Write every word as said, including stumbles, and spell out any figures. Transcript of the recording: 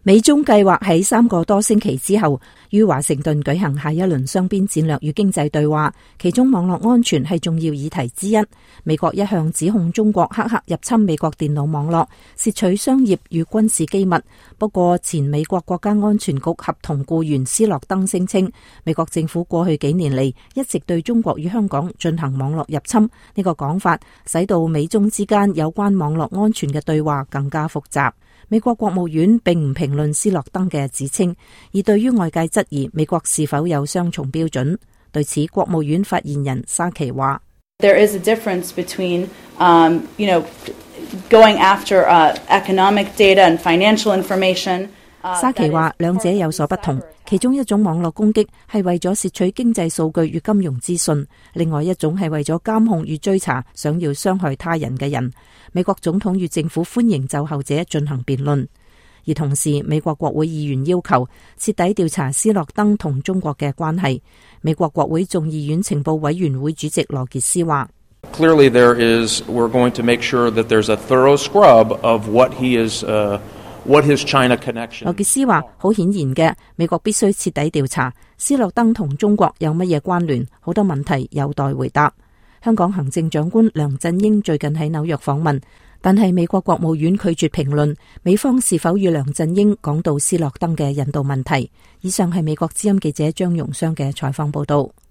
美中計劃喺三個多星期之後於華盛頓舉行下一輪雙邊戰略與經濟對話，其中網絡安全係重要議題之一。美國一向指控中國黑客入侵美國電腦網絡，竊取商業與軍事機密。不過前美國國家安全局合同僱員斯諾登聲稱，美國政府過去幾年嚟一直對中國與香港進行網絡入侵，呢個講法使到美中之間有關網絡安全嘅對話更加複雜。美國國務院並唔評論斯諾登嘅指稱，而對於外界質疑美國是否有雙重標準，對此國務院發言人沙奇話 There is a difference between, um, you know, going after uh, economic data and financial information. 沙奇話兩者有所不同，其中一種網絡攻擊係為咗竊取經濟數據與金融資訊，另外一種係為咗監控與追查想要傷害他人嘅人。美國總統與政府歡迎就後者進行辯論，而同時美國國會議員要求徹底調查斯諾登同中國嘅關係。美國國會眾議院情報委員會主席羅傑斯話 Clearly there is, we're going to make sure that there's a thorough scrub of what he is, uh, what his China connection. 羅傑斯話好顯然嘅，美國必須徹底調查斯諾登同中國有乜嘢關聯，好多問題有待回答。香港行政長官梁振英最近喺紐約訪問，但係美國國務院拒絕評論美方是否與梁振英講到斯諾登嘅引渡問題。以上係美國之音記者張容湘嘅採訪報道。